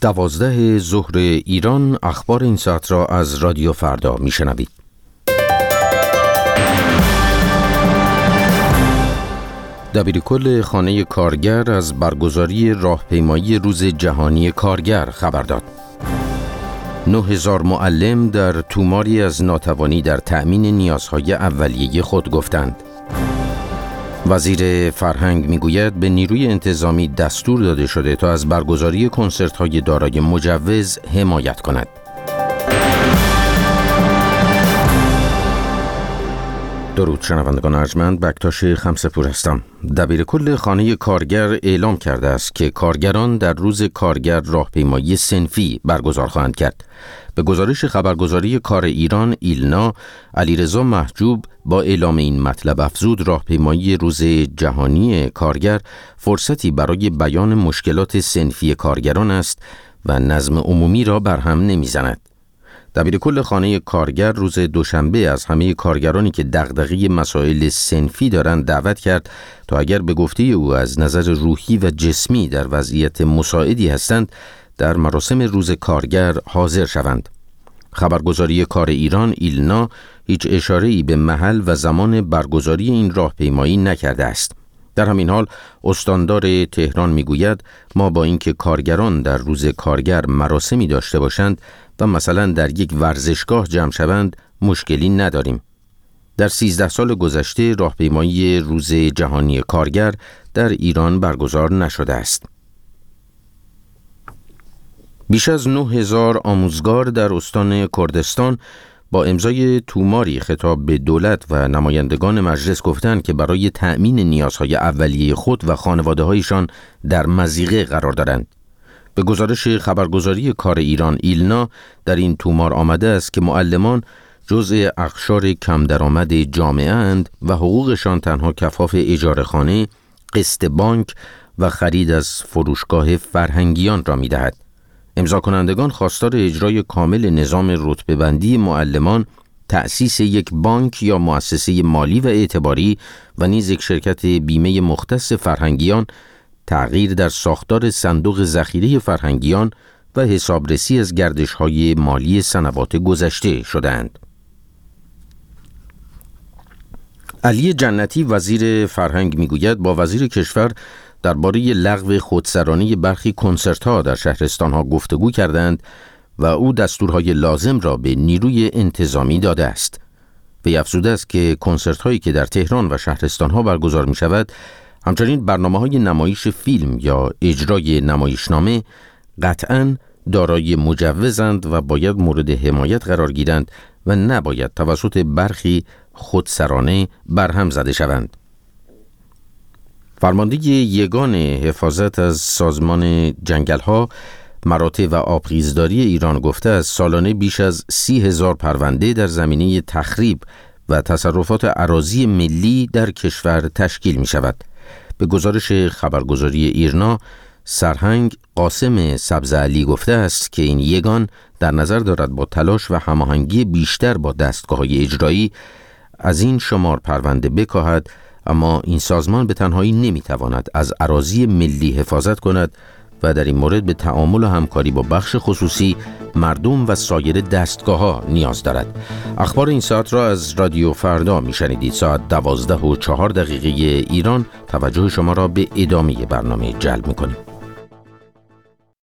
12 ظهر ایران. اخبار این ساعت را از رادیو فردا میشنوید. دبیرکل خانه کارگر از برگزاری راهپیمایی روز جهانی کارگر خبر داد. 9000 معلم در توماری از ناتوانی در تأمین نیازهای اولیه خود گفتند. وزیر فرهنگ میگوید به نیروی انتظامی دستور داده شده تا از برگزاری کنسرت‌های دارای مجوز حمایت کند. درود شنوندگان ارجمند، بکتاش خمسه‌پور هستم. دبیرکل خانه کارگر اعلام کرده است که کارگران در روز کارگر راهپیمایی صنفی برگزار خواهند کرد. به گزارش خبرگزاری کار ایران ایلنا، علیرضا محجوب با اعلام این مطلب افزود راهپیمایی روز جهانی کارگر فرصتی برای بیان مشکلات صنفی کارگران است و نظم عمومی را برهم نمیزند. دبیرکل خانه کارگر روز دوشنبه از همه کارگرانی که دغدغه مسائل صنفی دارند دعوت کرد تا اگر به گفته او از نظر روحی و جسمی در وضعیت مساعدی هستند در مراسم روز کارگر حاضر شوند. خبرگزاری کار ایران ایلنا هیچ اشاره‌ای به محل و زمان برگزاری این راهپیمایی نکرده است. در همین حال استاندار تهران میگوید ما با اینکه کارگران در روز کارگر مراسمی داشته باشند و مثلا در یک ورزشگاه جمع شوند مشکلی نداریم. در 13 سال گذشته راهپیمایی روز جهانی کارگر در ایران برگزار نشده است. بیش از 9000 آموزگار در استان کردستان با امضای توماری خطاب به دولت و نمایندگان مجلس گفتند که برای تأمین نیازهای اولیه خود و خانواده‌هایشان در مضیقه قرار دارند. به گزارش خبرگزاری کار ایران ایلنا در این تومار آمده است که معلمان جزء اقشار کم درآمد جامعه اند و حقوقشان تنها کفاف اجاره خانه، قسط بانک و خرید از فروشگاه فرهنگیان را می‌دهد. امضا کنندگان خواستار اجرای کامل نظام رتبه‌بندی معلمان، تأسیس یک بانک یا مؤسسه مالی و اعتباری و نیز یک شرکت بیمه مختص فرهنگیان، تغییر در ساختار صندوق ذخیره فرهنگیان و حسابرسی از گردش‌های مالی سنوات گذشته شدند. علی جنتی وزیر فرهنگ میگوید با وزیر کشور درباره لغو خودسرانه برخی کنسرت‌ها در شهرستان‌ها گفتگو کردند و او دستورهای لازم را به نیروی انتظامی داده است. وی افزوده است که کنسرت‌هایی که در تهران و شهرستان‌ها برگزار می‌شود، همچنین برنامه‌های نمایش فیلم یا اجرای نمایشنامه قطعاً دارای مجوزند و باید مورد حمایت قرار گیرند و نباید توسط برخی خودسرانه برهم زده شوند. فرمانده یگان حفاظت از سازمان جنگل‌ها، مراتع و آبخیزداری ایران گفته است سالانه بیش از 30,000 پرونده در زمینه تخریب و تصرفات اراضی ملی در کشور تشکیل می شود. به گزارش خبرگزاری ایرنا، سرهنگ قاسم سبزعلی گفته است که این یگان در نظر دارد با تلاش و هماهنگی بیشتر با دستگاه‌های اجرایی از این شمار پرونده بکاهد، اما این سازمان به تنهایی نمیتواند از اراضی ملی حفاظت کند و در این مورد به تعامل و همکاری با بخش خصوصی، مردم و سایر دستگاه‌ها نیاز دارد. اخبار این ساعت را از رادیو فردا میشنیدید. ساعت 12:04 ایران توجه شما را به ادامه برنامه جلب می‌کنیم.